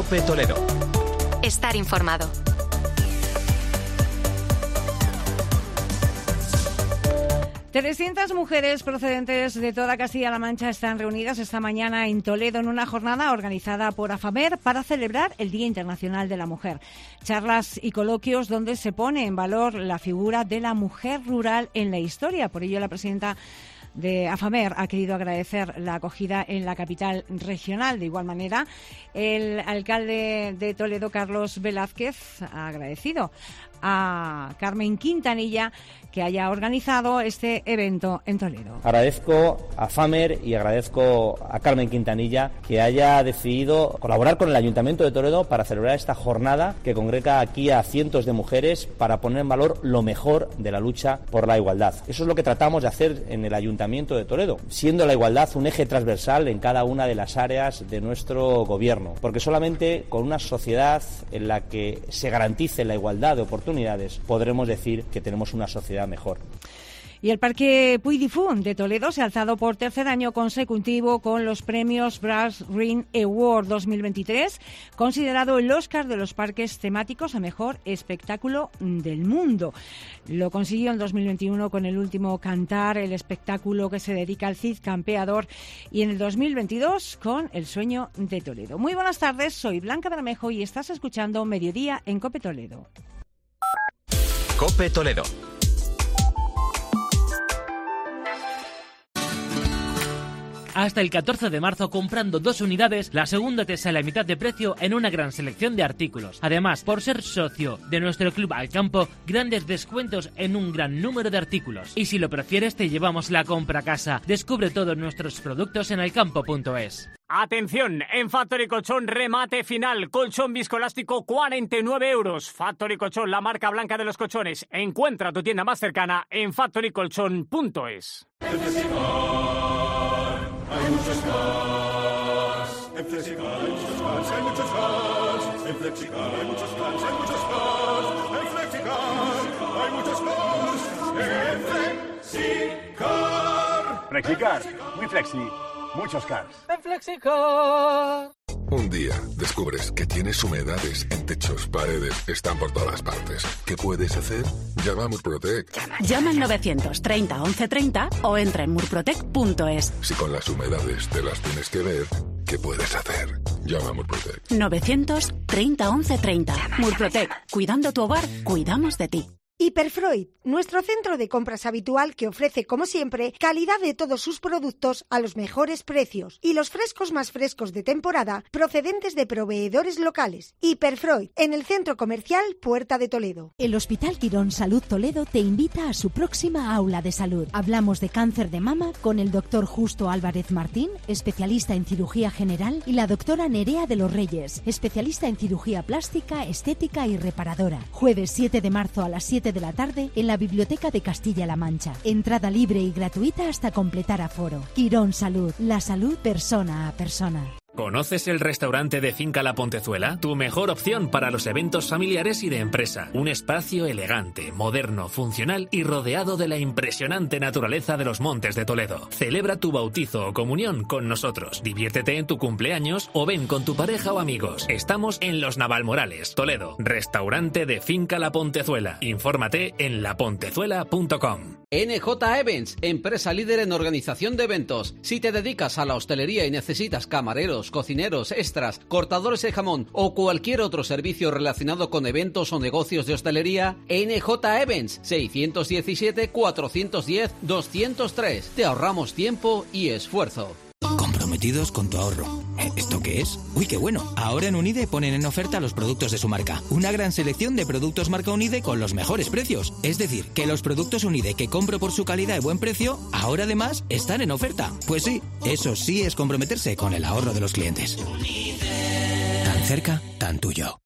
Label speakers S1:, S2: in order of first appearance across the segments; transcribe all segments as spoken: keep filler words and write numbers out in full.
S1: COPE Toledo.
S2: Estar informado.
S3: trescientas mujeres procedentes de toda Castilla-La Mancha están reunidas esta mañana en Toledo en una jornada organizada por AFAMER para celebrar el Día Internacional de la Mujer. Charlas y coloquios donde se pone en valor la figura de la mujer rural en la historia. Por ello, la presidenta de AFAMER ha querido agradecer la acogida en la capital regional. De igual manera, el alcalde de Toledo, Carlos Velázquez, ha agradecido a Carmen Quintanilla que haya organizado este evento en Toledo.
S4: Agradezco a AFAMER y agradezco a Carmen Quintanilla que haya decidido colaborar con el Ayuntamiento de Toledo para celebrar esta jornada que congrega aquí a cientos de mujeres para poner en valor lo mejor de la lucha por la igualdad. Eso es lo que tratamos de hacer en el Ayuntamiento de Toledo, siendo la igualdad un eje transversal en cada una de las áreas de nuestro gobierno, porque solamente con una sociedad en la que se garantice la igualdad de oportunidades podremos decir que tenemos una sociedad mejor.
S3: Y el Parque Puy di Font de Toledo se ha alzado por tercer año consecutivo con los premios Brass Ring Award dos mil veintitrés, considerado el Oscar de los parques temáticos a mejor espectáculo del mundo. Lo consiguió en dos mil veintiuno con el último Cantar, el espectáculo que se dedica al Cid Campeador, y en el dos mil veintidós con El Sueño de Toledo. Muy buenas tardes, soy Blanca Bermejo y estás escuchando Mediodía en COPE Toledo.
S1: COPE Toledo.
S5: Hasta el catorce de marzo, comprando dos unidades, la segunda te sale a mitad de precio en una gran selección de artículos. Además, por ser socio de nuestro club Alcampo, grandes descuentos en un gran número de artículos. Y si lo prefieres, te llevamos la compra a casa. Descubre todos nuestros productos en alcampo punto es.
S6: Atención, en Factory Colchón remate final, colchón viscoelástico cuarenta y nueve euros. Factory Colchón, la marca blanca de los colchones. Encuentra tu tienda más cercana en factory colchón punto es.
S7: Hay muchos cars. En Flexicar hay muchos cars, hay muchos cars. En Flexicar hay muchos cars, hay muchos cars. En Flexicar hay muchos cars. En Flexicar.
S8: Flexicar, muy flexi, muchos cars.
S9: En Flexicar.
S10: Un día descubres que tienes humedades en techos, paredes, están por todas partes. ¿Qué puedes hacer? Llama a Murprotec.
S11: Llama al novecientos treinta once treinta o entra en murprotec punto es.
S10: Si con las humedades te las tienes que ver, ¿qué puedes hacer? Llama a Murprotec.
S11: novecientos treinta once treinta. Murprotec. Cuidando tu hogar, cuidamos de ti.
S12: Hiperfreud, nuestro centro de compras habitual que ofrece, como siempre, calidad de todos sus productos a los mejores precios y los frescos más frescos de temporada procedentes de proveedores locales. Hiperfreud, en el Centro Comercial Puerta de Toledo.
S13: El Hospital Quirón Salud Toledo te invita a su próxima aula de salud. Hablamos de cáncer de mama con el doctor Justo Álvarez Martín, especialista en cirugía general, y la doctora Nerea de los Reyes, especialista en cirugía plástica, estética y reparadora. Jueves siete de marzo a las siete de la tarde en la Biblioteca de Castilla-La Mancha. Entrada libre y gratuita hasta completar aforo. Quirón Salud, la salud persona a persona.
S14: ¿Conoces el restaurante de Finca La Pontezuela? Tu mejor opción para los eventos familiares y de empresa. Un espacio elegante, moderno, funcional y rodeado de la impresionante naturaleza de los Montes de Toledo. Celebra tu bautizo o comunión con nosotros. Diviértete en tu cumpleaños o ven con tu pareja o amigos. Estamos en Los Navalmorales, Toledo. Restaurante de Finca La Pontezuela. Infórmate en la pontezuela punto com.
S15: N J Events, empresa líder en organización de eventos. Si te dedicas a la hostelería y necesitas camareros, cocineros, extras, cortadores de jamón o cualquier otro servicio relacionado con eventos o negocios de hostelería, N J Events, seiscientos diecisiete, cuatrocientos diez, doscientos tres. Te ahorramos tiempo y esfuerzo.
S16: Comprometidos con tu ahorro. ¿Esto qué es? Uy, qué bueno. Ahora en Unide ponen en oferta los productos de su marca. Una gran selección de productos marca Unide con los mejores precios. Es decir, que los productos Unide que compro por su calidad y buen precio, ahora además están en oferta. Pues sí, eso sí es comprometerse con el ahorro de los clientes. Unide. Tan cerca, tan tuyo.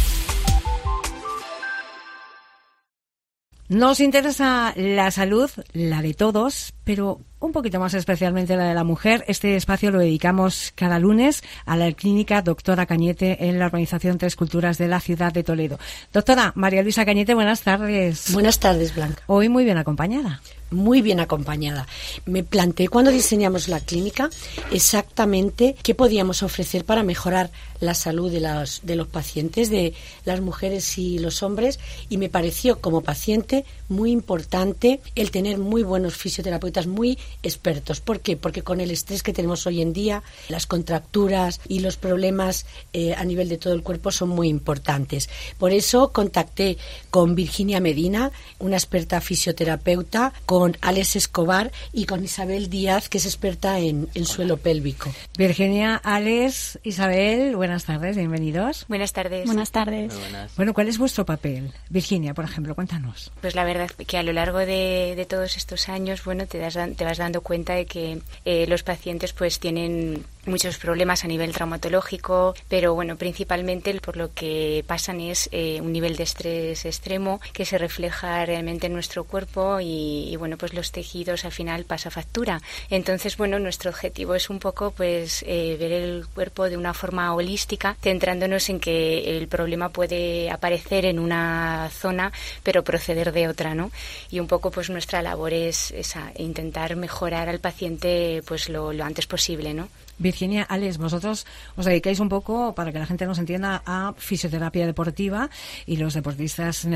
S3: Nos interesa la salud, la de todos, pero un poquito más especialmente la de la mujer. Este espacio lo dedicamos cada lunes a la clínica Doctora Cañete en la urbanización Tres Culturas de la ciudad de Toledo. Doctora María Luisa Cañete, buenas tardes.
S17: Buenas tardes, Blanca.
S3: Hoy muy bien acompañada.
S1: muy bien acompañada. Me planteé cuando diseñamos la clínica exactamente qué podíamos ofrecer para mejorar la salud de los, de los pacientes, de las mujeres y los hombres, y me pareció como paciente muy importante el tener muy buenos fisioterapeutas, muy expertos. ¿Por qué? Porque con el estrés que tenemos hoy en día, las contracturas y los problemas eh, a nivel de todo el cuerpo son muy importantes. Por eso contacté con Virginia Medina, una experta fisioterapeuta, con Alex Escobar y con Isabel Díaz, que es experta en, en suelo pélvico.
S3: Virginia, Alex, Isabel, buenas tardes, bienvenidos.
S17: Buenas tardes.
S18: Buenas tardes.
S3: Muy buenas. Bueno, ¿cuál es vuestro papel? Virginia, por ejemplo, cuéntanos.
S17: Pues la verdad que a lo largo de, de todos estos años, bueno, te, das, te vas dando cuenta de que eh, los pacientes pues tienen muchos problemas a nivel traumatológico, pero bueno, principalmente por lo que pasan es eh, un nivel de estrés extremo que se refleja realmente en nuestro cuerpo y, y bueno, pues los tejidos al final pasa factura. Entonces, bueno, nuestro objetivo es un poco pues eh, ver el cuerpo de una forma holística, centrándonos en que el problema puede aparecer en una zona, pero proceder de otra, ¿no? Y un poco pues nuestra labor es esa, intentar mejorar al paciente pues lo, lo antes posible, ¿no?
S3: Virginia, Alex, vosotros os dedicáis un poco, para que la gente nos entienda, a fisioterapia deportiva y los deportistas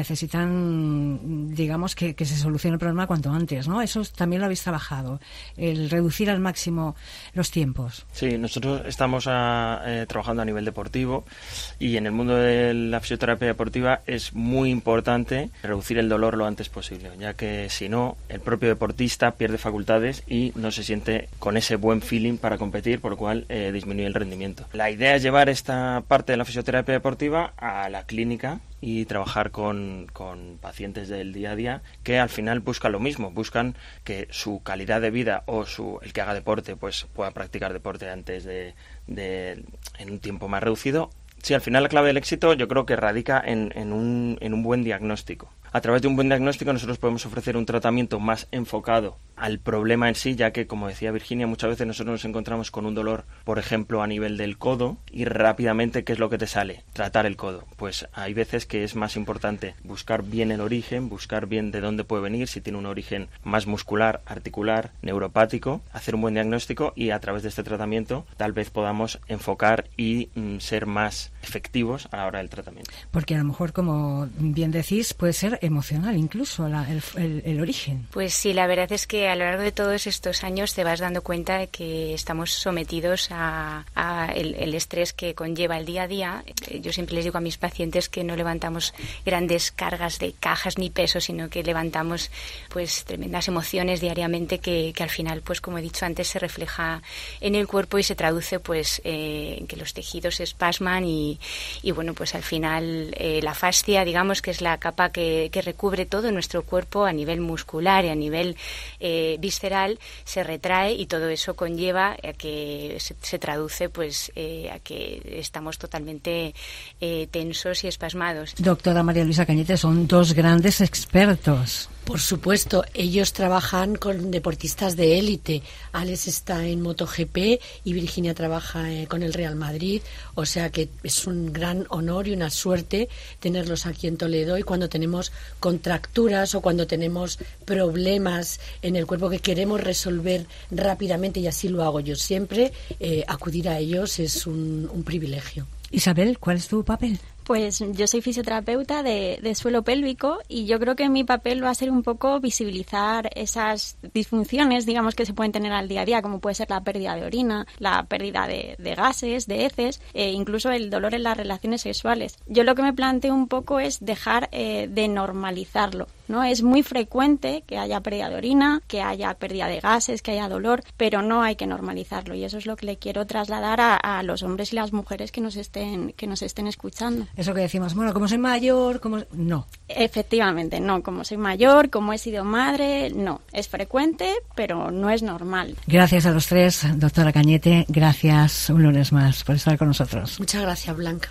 S3: necesitan, digamos, que, que se solucione el problema cuanto antes, ¿no? Eso también lo habéis trabajado, el reducir al máximo los tiempos.
S19: Sí, nosotros estamos a, eh, trabajando a nivel deportivo y en el mundo de la fisioterapia deportiva es muy importante reducir el dolor lo antes posible, ya que si no, el propio deportista pierde facultades y no se siente con ese buen feeling para competir, por lo cual eh, disminuye el rendimiento. La idea es llevar esta parte de la fisioterapia deportiva a la clínica y trabajar con, con pacientes del día a día que al final buscan lo mismo, buscan que su calidad de vida o su el que haga deporte pues pueda practicar deporte antes de, de en un tiempo más reducido. Sí, al final la clave del éxito yo creo que radica en, en, un, en un buen diagnóstico. A través de un buen diagnóstico nosotros podemos ofrecer un tratamiento más enfocado al problema en sí, ya que, como decía Virginia, muchas veces nosotros nos encontramos con un dolor, por ejemplo, a nivel del codo y rápidamente, ¿qué es lo que te sale? Tratar el codo. Pues hay veces que es más importante buscar bien el origen, buscar bien de dónde puede venir, si tiene un origen más muscular, articular, neuropático, hacer un buen diagnóstico y a través de este tratamiento tal vez podamos enfocar y mm, ser más efectivos a la hora del tratamiento.
S3: Porque a lo mejor, como bien decís, puede ser emocional incluso la, el, el, el origen.
S17: Pues sí, la verdad es que a lo largo de todos estos años te vas dando cuenta de que estamos sometidos a, a el, el estrés que conlleva el día a día. Yo siempre les digo a mis pacientes que no levantamos grandes cargas de cajas ni pesos, sino que levantamos pues tremendas emociones diariamente que, que al final, pues como he dicho antes, se refleja en el cuerpo y se traduce pues eh, en que los tejidos se espasman y, y bueno, pues al final eh, la fascia, digamos, que es la capa que, que recubre todo nuestro cuerpo a nivel muscular y a nivel eh, visceral, se retrae y todo eso conlleva a que se, se traduce pues eh, a que estamos totalmente eh, tensos y espasmados.
S3: Doctora María Luisa Cañete, son dos grandes expertos.
S1: Por supuesto, ellos trabajan con deportistas de élite. Alex está en MotoGP y Virginia trabaja eh, con el Real Madrid, o sea que es un gran honor y una suerte tenerlos aquí en Toledo, y cuando tenemos contracturas o cuando tenemos problemas en el cuerpo que queremos resolver rápidamente, y así lo hago yo siempre, eh, acudir a ellos es un, un privilegio.
S3: Isabel, ¿cuál es tu papel?
S18: Pues yo soy fisioterapeuta de, de suelo pélvico y yo creo que mi papel va a ser un poco visibilizar esas disfunciones, digamos, que se pueden tener al día a día, como puede ser la pérdida de orina, la pérdida de, de gases, de heces, e incluso el dolor en las relaciones sexuales. Yo lo que me planteo un poco es dejar eh, de normalizarlo, ¿no? Es muy frecuente que haya pérdida de orina, que haya pérdida de gases, que haya dolor, pero no hay que normalizarlo, y eso es lo que le quiero trasladar a, a los hombres y las mujeres que nos estén, que nos estén escuchando.
S3: Eso que decimos, bueno, como soy mayor, como... No.
S18: Efectivamente, no. Como soy mayor, como he sido madre, no. Es frecuente, pero no es normal.
S3: Gracias a los tres, doctora Cañete. Gracias un lunes más por estar con nosotros.
S1: Muchas gracias, Blanca.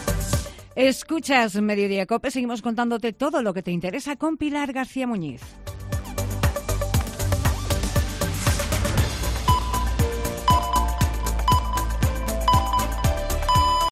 S3: Escuchas Mediodía Cope, seguimos contándote todo lo que te interesa con Pilar García Muñiz.